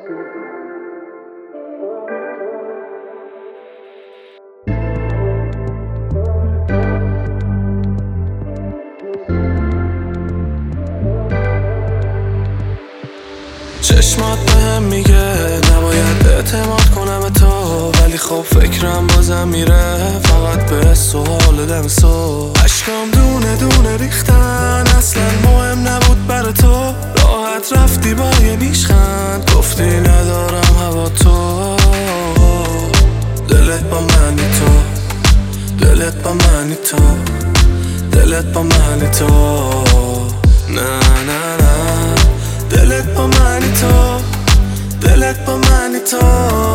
چشمات بهم میگه نباید اعتماد کنم به تو، ولی خب فکرم بازم میره فقط به سوال دم سو. اشکام دونه دونه ریختن، اصلا مهم نبود برا تو. راحت رفتی با یه نیشخند، گفتی ندارم هوا تو. دلت با منی تو، دلت با منی تو، دلت با منی تو. نه نه نه، دلت با منی تو، دلت با منی تو.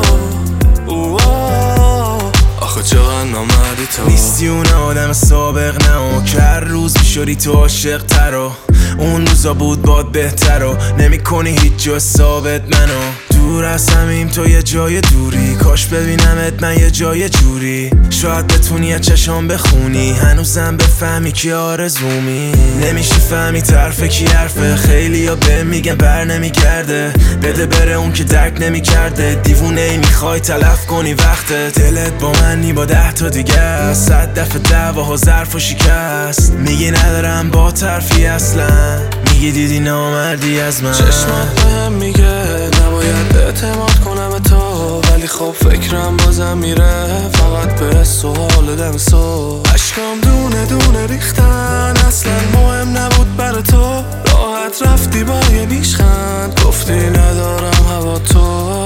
آخه چقدر نامردی تو. نیستی اون آدم سابق نه، که هر روز میشدی تو عاشق ترا. اون روزا بود باد بهتر و نمی کنی هیچ جا ثابت منو. دور از همیم تو یه جای دوری، کاش ببینمت من یه جای جوری. شاید بتونی از چشام بخونی، هنوزم بفهمی که آرزومی. نمیشه فهمی طرف کی حرفه، خیلی ها به میگن بر نمیگرده. بده بره اون که درک نمیکرده، دیوونه ای میخوای تلف کنی وقتت. دلت با منی با 10 تا دیگه، 100 دفعه دعواها ظرف و شکست. میگی ندارم با طرفی اصلا، میگی دیدی نامردی از من. چشمات بهم میگه نباید اعتماد کنم به تو، ولی خب فکرم بازم میره فقط به سوال دم سو. اشکام دونه دونه ریختن، اصلا مهم نبود برا تو. راحت رفتی با یه نیشخند، گفتی ندارم هوا تو.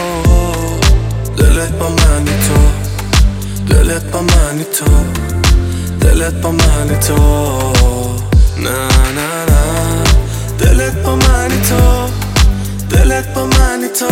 دلت با منی تو، دلت با منی تو، دلت با منی تو. نه نه نه، دلت با منی تو، دلت با منی تو.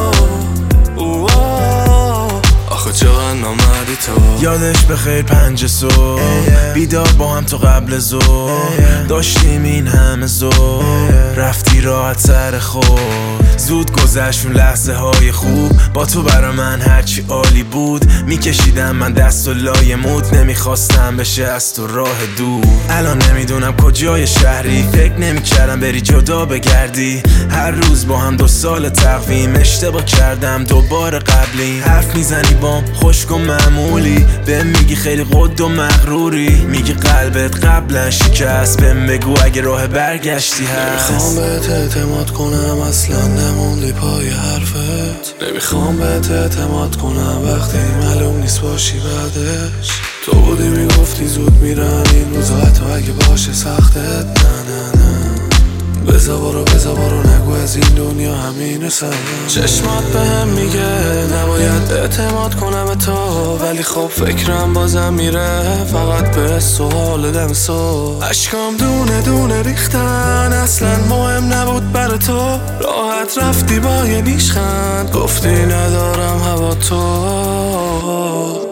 آخه چقدر نامردی تو. یادش بخیر 5 صبح بیدار با هم تو قبل ظهر، داشتیم این همه ذوق. رفتی راحت سر خود، زود گذشت اون لحظه های خوب. با تو برا من هرچی عالی بود، میکشیدم من دست و لای مود. نمیخواستم بشه از تو راه دور. الان نمیدونم کجای شهری، فکر نمیکردم بری جدا بگردی. هر روز با هم 2 سال تقویم، اشتباه کردم دوباره قبلی. حرف میزنی بام خشک و معمولی، بهم میگی خیلی قد و مغروری. میگی قلبت قبلا شکست، بهم بگو اگه راه برگشتی هست. نمیخوام بهت اعتماد کنم، اصلا نموندی پای حرفت. نمیخوام بهت اعتماد کنم وقتی معلوم نیست باشی بعدش. تو بودی میگفتی زود میرن این روزا، حتی اگه باشه سختت. نه نه نه، بزا برو نگو از این دنیا همینه سر. چشمات بهم میگه نباید اعتماد کنم به تو، ولی خب فکرم بازم میره فقط به سوال دم سو. اشکام دونه دونه ریختن، اصلا مهم نبود برا تو. راحت رفتی با یه نیشخند، گفتی ندارم هوا تو.